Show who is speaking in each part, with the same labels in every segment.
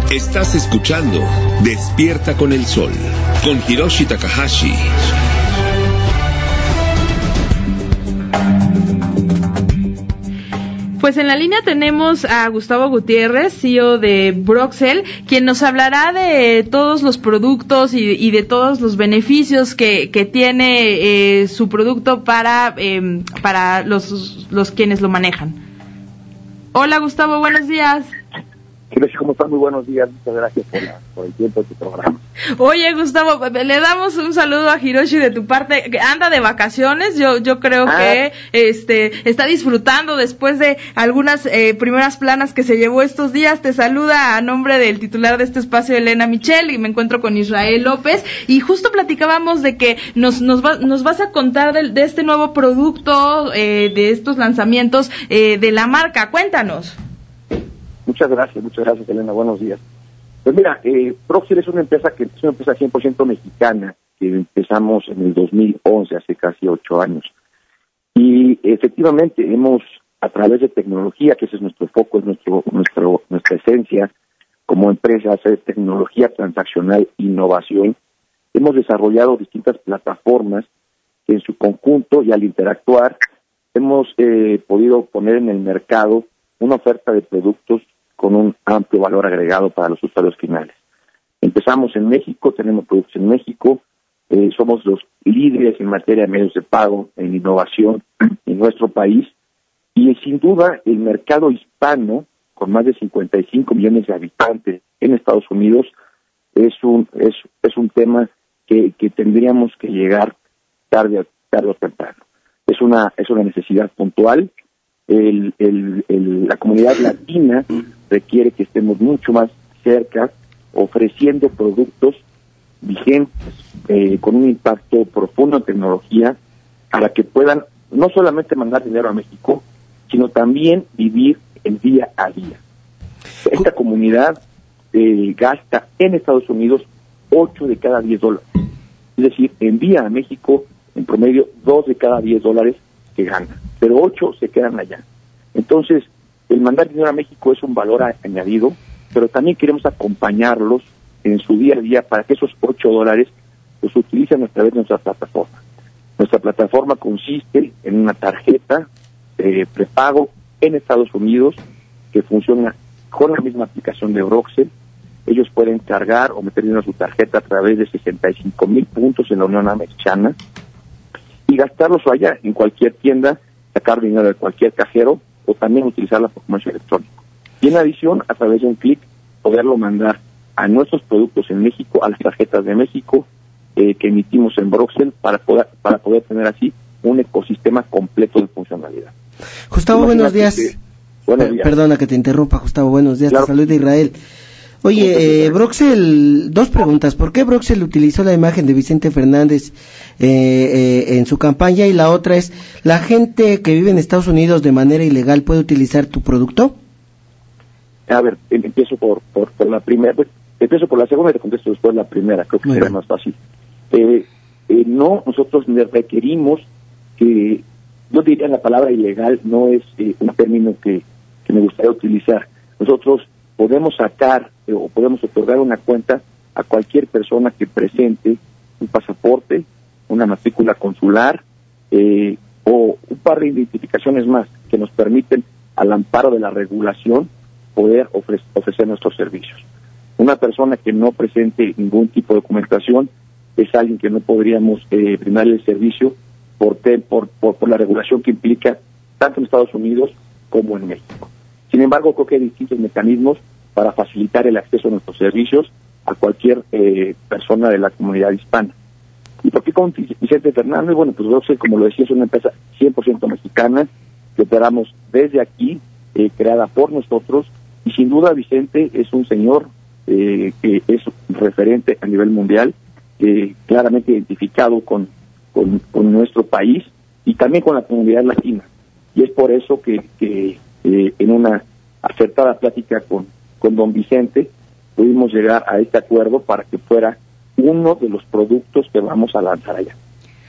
Speaker 1: Estás escuchando Despierta con el Sol, con Hiroshi Takahashi.
Speaker 2: Pues en la línea tenemos a Gustavo Gutiérrez, CEO de Broxel, quien nos hablará de todos los productos y de todos los beneficios que tiene su producto para los quienes lo manejan. Hola Gustavo, buenos días.
Speaker 3: ¿Cómo están? Muy buenos días, muchas gracias por el tiempo de tu programa.
Speaker 2: Oye Gustavo, le damos un saludo a Hiroshi de tu parte, anda de vacaciones, yo creo que está disfrutando después de algunas primeras planas que se llevó estos días. Te saluda a nombre del titular de este espacio, Elena Michel, y me encuentro con Israel López, y justo platicábamos de que nos vas a contar de este nuevo producto, de estos lanzamientos de la marca. Cuéntanos.
Speaker 3: Muchas gracias, Elena, buenos días. Pues mira, Broxel es una empresa 100% mexicana, que empezamos en el 2011, hace casi 8 años. Y efectivamente hemos, a través de tecnología, que ese es nuestro foco, es nuestra esencia como empresa, hacer tecnología transaccional, innovación, hemos desarrollado distintas plataformas que en su conjunto y al interactuar hemos podido poner en el mercado una oferta de productos con un amplio valor agregado para los usuarios finales. Empezamos en México, tenemos productos en México, somos los líderes en materia de medios de pago, en innovación en nuestro país, y sin duda el mercado hispano, con más de 55 millones de habitantes en Estados Unidos, es un tema que tendríamos que llegar tarde o temprano. Es una necesidad puntual. La comunidad latina requiere que estemos mucho más cerca, ofreciendo productos vigentes, con un impacto profundo en tecnología, para que puedan no solamente mandar dinero a México, sino también vivir el día a día. Esta comunidad gasta en Estados Unidos 8 de cada 10 dólares. Es decir, envía a México en promedio 2 de cada 10 dólares que gana, pero 8 se quedan allá. Entonces, el mandar dinero a México es un valor añadido, pero también queremos acompañarlos en su día a día para que esos 8 dólares los utilicen a través de nuestra plataforma. Nuestra plataforma consiste en una tarjeta prepago en Estados Unidos que funciona con la misma aplicación de Broxel. Ellos pueden cargar o meter dinero a su tarjeta a través de 65,000 puntos en la Unión Americana y gastarlos allá en cualquier tienda, sacar dinero de cualquier cajero o también utilizarla por comercio electrónico. Y en adición, a través de un clic, poderlo mandar a nuestros productos en México, a las tarjetas de México que emitimos en Broxel para poder tener así un ecosistema completo de funcionalidad.
Speaker 4: Gustavo, buenos días.
Speaker 3: Buenos días.
Speaker 4: Perdona que te interrumpa, Gustavo, buenos días.
Speaker 3: Claro.
Speaker 4: Te saluda Israel. Oye, Broxel, 2 preguntas. ¿Por qué Broxel utilizó la imagen de Vicente Fernández en su campaña? Y la otra es, ¿la gente que vive en Estados Unidos de manera ilegal puede utilizar tu producto?
Speaker 3: A ver, empiezo por la primera. Empiezo por la segunda y te contesto después la primera. Creo que será más fácil. No, nosotros requerimos que, yo diría la palabra ilegal, no es un término que me gustaría utilizar. Nosotros podemos sacar o podemos otorgar una cuenta a cualquier persona que presente un pasaporte, una matrícula consular o un par de identificaciones más que nos permiten, al amparo de la regulación, poder ofrecer nuestros servicios. Una persona que no presente ningún tipo de documentación es alguien que no podríamos brindarle el servicio por la regulación que implica tanto en Estados Unidos como en México. Sin embargo, creo que hay distintos mecanismos para facilitar el acceso a nuestros servicios a cualquier persona de la comunidad hispana. ¿Y por qué con Vicente Fernández? Bueno, pues Broxel, como lo decía, es una empresa 100% mexicana que operamos desde aquí, creada por nosotros, y sin duda Vicente es un señor que es referente a nivel mundial, claramente identificado con nuestro país y también con la comunidad latina. Y es por eso que en una acertada plática con don Vicente pudimos llegar a este acuerdo para que fuera uno de los productos que vamos a lanzar allá.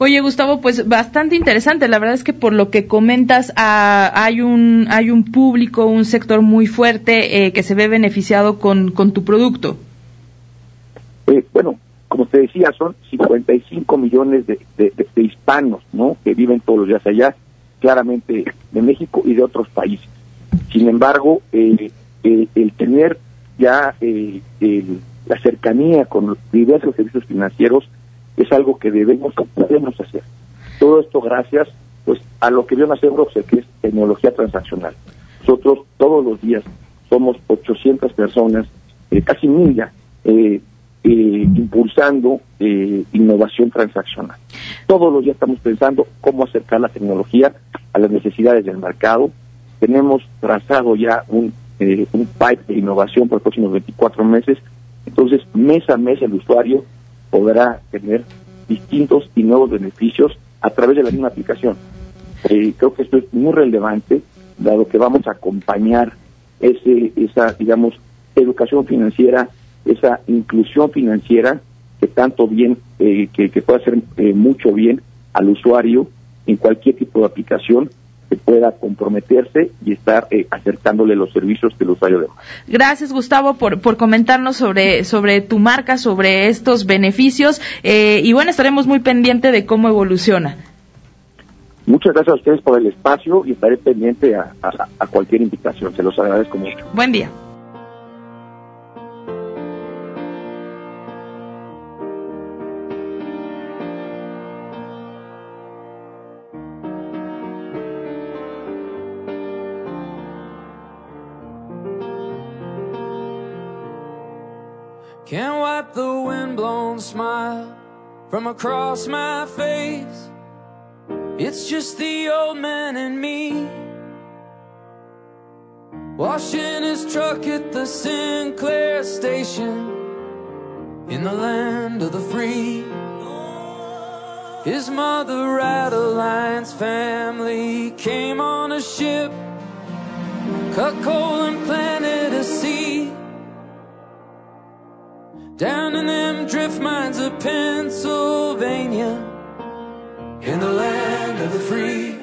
Speaker 2: Oye, Gustavo, pues bastante interesante. La verdad es que por lo que comentas, hay un público, un sector muy fuerte que se ve beneficiado con tu producto.
Speaker 3: Bueno, como te decía, son 55 millones de hispanos, ¿no?, que viven todos los días allá, claramente de México y de otros países. Sin embargo, el tener ya la cercanía con diversos servicios financieros es algo que debemos hacer. Todo esto gracias, pues, a lo que viene a hacer Broxel, que es tecnología transaccional. Nosotros todos los días somos 800 personas, casi 1000 ya, impulsando innovación transaccional. Todos los días estamos pensando cómo acercar la tecnología a las necesidades del mercado. Tenemos trazado ya un pipe de innovación por los próximos 24 meses. Entonces, mes a mes el usuario podrá tener distintos y nuevos beneficios a través de la misma aplicación. Creo que esto es muy relevante, dado que vamos a acompañar esa, digamos, educación financiera, esa inclusión financiera que tanto bien, que puede hacer mucho bien al usuario en cualquier tipo de aplicación que pueda comprometerse y estar acercándole los servicios que el usuario demanda.
Speaker 2: Gracias, Gustavo, por comentarnos sobre tu marca, sobre estos beneficios, y bueno, estaremos muy pendientes de cómo evoluciona.
Speaker 3: Muchas gracias a ustedes por el espacio y estaré pendiente a cualquier invitación. Se los agradezco mucho.
Speaker 2: Buen día.
Speaker 5: Can't wipe the windblown smile from across my face. It's just the old man in me, washing his truck at the Sinclair station in the land of the free. His mother, Adeline's family, came on a ship, cut coal and planted a seed down in them drift mines of Pennsylvania, in the land of the free.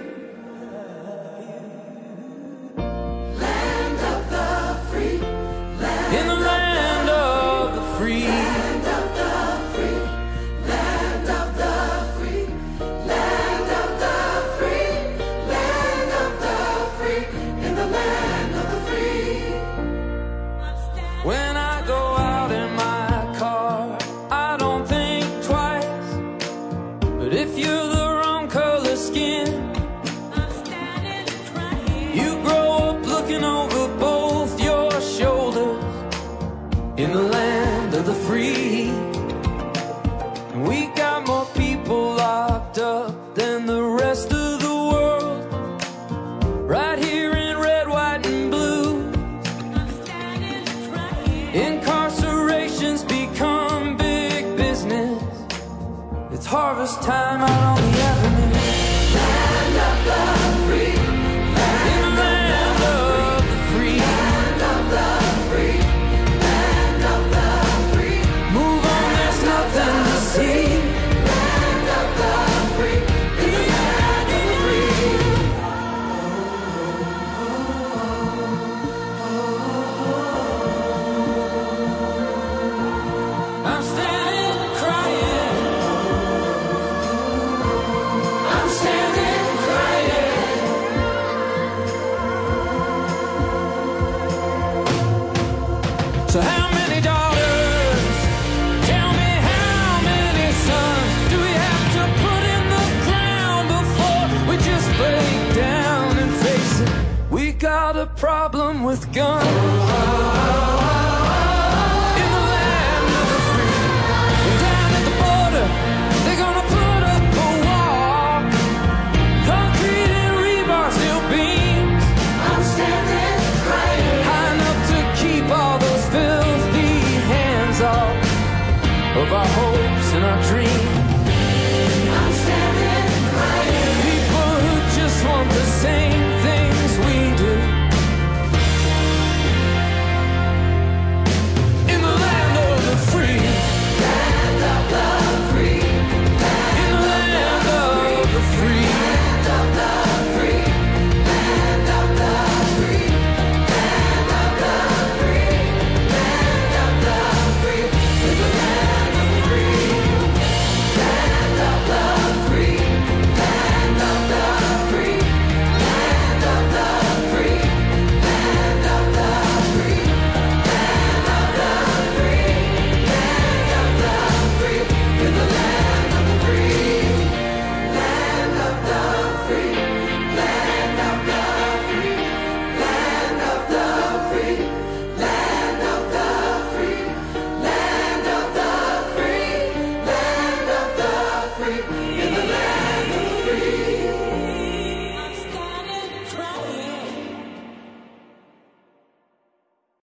Speaker 5: Land of the free. In the land of the free. Land of the free. Land of the free. Land of the free. Land of the free. In the land of the free. When I go out in my car, I don't think twice. But if you're the skin, you grow up looking over both your shoulders in the land of the free. And we got more people locked up than the rest of the world, right here in red, white and blue. Incarceration's become big business. It's harvest time out on the avenue. Land of the free. Land of the free. Land of the free. Land of the free. Move on, there's nothing to see. Land of the free. In the land of the free. I'm standing crying. I'm standing crying. So how many daughters? Tell me how many sons do we have to put in the ground before we just break down and face it? We got a problem with guns.